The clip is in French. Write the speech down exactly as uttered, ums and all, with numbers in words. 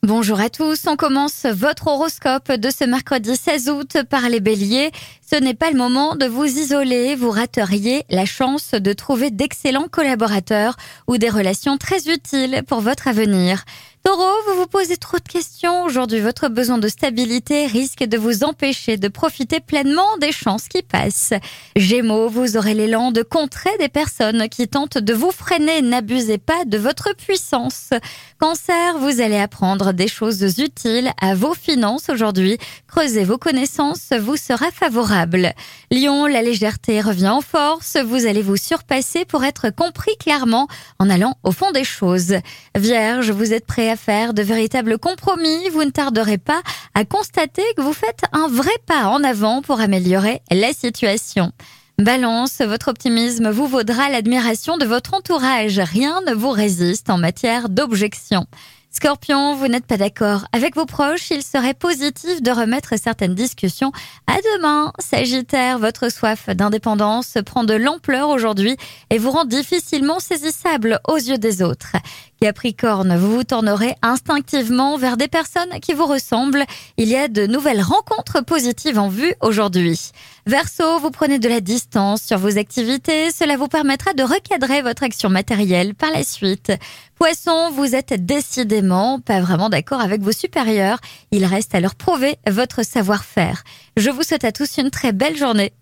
Bonjour à tous, on commence votre horoscope de ce mercredi seize août par les béliers. Ce n'est pas le moment de vous isoler, vous rateriez la chance de trouver d'excellents collaborateurs ou des relations très utiles pour votre avenir. Taureau, vous vous posez trop de questions. Aujourd'hui, votre besoin de stabilité risque de vous empêcher de profiter pleinement des chances qui passent. Gémeaux, vous aurez l'élan de contrer des personnes qui tentent de vous freiner. N'abusez pas de votre puissance. Cancer, vous allez apprendre des choses utiles à vos finances aujourd'hui. Creusez vos connaissances, vous sera favorable. Lion, la légèreté revient en force. Vous allez vous surpasser pour être compris clairement en allant au fond des choses. Vierge, vous êtes prêt à faire de véritables compromis. Vous ne tarderez pas à constater que vous faites un vrai pas en avant pour améliorer la situation. Balance, votre optimisme vous vaudra l'admiration de votre entourage. Rien ne vous résiste en matière d'objection. Scorpion, vous n'êtes pas d'accord avec vos proches, il serait positif de remettre certaines discussions à demain. Sagittaire, votre soif d'indépendance prend de l'ampleur aujourd'hui et vous rend difficilement saisissable aux yeux des autres. Capricorne, vous vous tournerez instinctivement vers des personnes qui vous ressemblent. Il y a de nouvelles rencontres positives en vue aujourd'hui. Verseau, vous prenez de la distance sur vos activités. Cela vous permettra de recadrer votre action matérielle par la suite. Poisson, vous êtes décidément pas vraiment d'accord avec vos supérieurs. Il reste à leur prouver votre savoir-faire. Je vous souhaite à tous une très belle journée.